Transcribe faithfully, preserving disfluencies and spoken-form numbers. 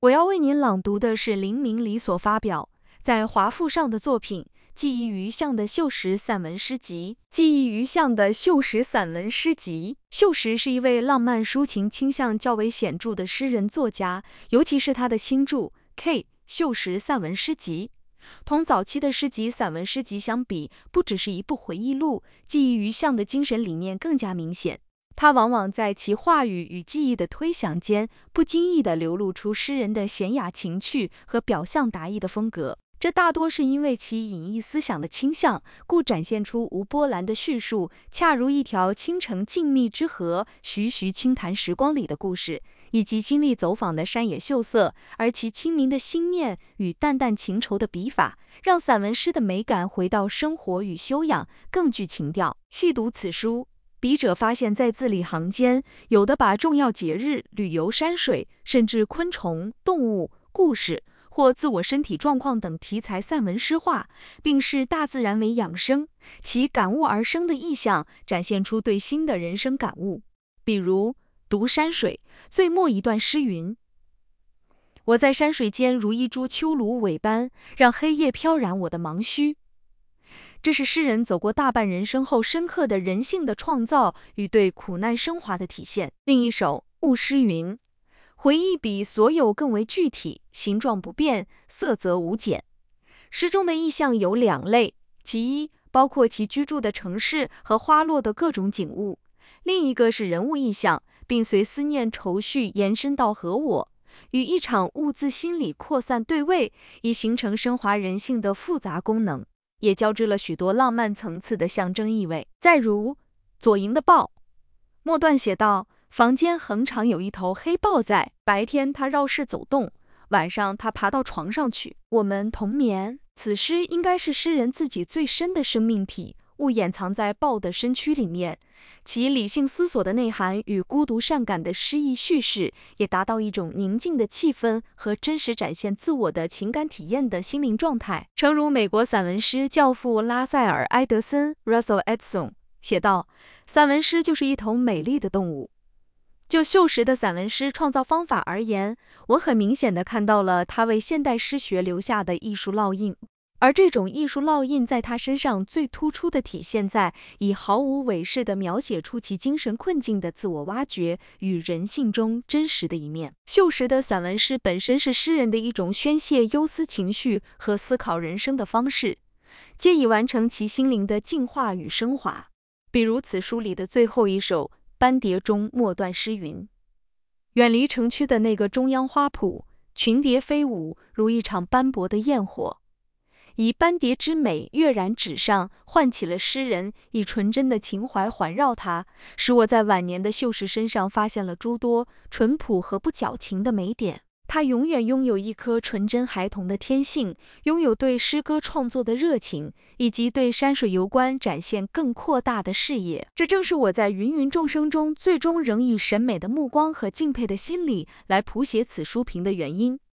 我要为您朗读的是林明礼所发表在华附上的作品《记忆余像的锈蚀散文诗集》。记忆余像的锈蚀散文诗集。锈蚀是一位浪漫抒情倾向较为显著的诗人作家，尤其是他的新著《K 锈蚀散文诗集》。同早期的诗集、散文诗集相比，不只是一部回忆录，记忆余像的精神理念更加明显。它往往在其话语与记忆的推想间，不经意地流露出诗人的娴雅情趣和表象达意的风格。这大多是因为其隐逸思想的倾向，故展现出无波澜的叙述，恰如一条倾城静谧之河，徐徐轻弹时光里的故事，以及经历走访的山野秀色。而其清明的心念与淡淡情愁的笔法，让散文诗的美感回到生活与修养，更具情调。细读此书，笔者发现在字里行间，有的把重要节日、旅游、山水，甚至昆虫、动物、故事或自我身体状况等题材散文诗化，并视大自然为养生，其感悟而生的意象展现出对新的人生感悟。比如读山水，最末一段诗云：我在山水间如一株秋芦苇般，让黑夜飘染我的盲须。这是诗人走过大半人生后深刻的人性的创造与对苦难升华的体现。另一首雾诗云：回忆比所有更为具体，形状不变，色泽无减。诗中的意象有两类，其一包括其居住的城市和花落的各种景物，另一个是人物意象，并随思念愁绪延伸到和我，与一场雾自心里扩散对位，以形成升华人性的复杂功能，也交织了许多浪漫层次的象征意味。再如左营的豹，末段写道：房间恒常有一头黑豹在，白天它绕室走动，晚上它爬到床上去，我们同眠。此诗应该是诗人自己最深的生命体，误掩藏在豹的身躯里面，其理性思索的内涵与孤独善感的诗意叙事，也达到一种宁静的气氛和真实展现自我的情感体验的心灵状态。诚如美国散文诗教父拉塞尔·埃德森 （Russell Edson） 写道：散文诗就是一头美丽的动物。就锈蚀的散文诗创造方法而言，我很明显地看到了他为现代诗学留下的艺术烙印，而这种艺术烙印在他身上最突出地体现在以毫无伪饰地描写出其精神困境的自我挖掘与人性中真实的一面。锈蚀的散文诗本身是诗人的一种宣泄忧思情绪和思考人生的方式，皆以完成其心灵的净化与升华。比如此书里的最后一首斑蝶中末段诗云：远离城区的那个中央花圃，群蝶飞舞，如一场斑驳的焰火，以斑蝶之美跃然纸上，唤起了诗人以纯真的情怀环绕它，使我在晚年的锈蚀身上发现了诸多淳朴和不矫情的美点。他永远拥有一颗纯真孩童的天性，拥有对诗歌创作的热情，以及对山水游观展现更扩大的视野。这正是我在芸芸众生中最终仍以审美的目光和敬佩的心理来谱写此书评的原因。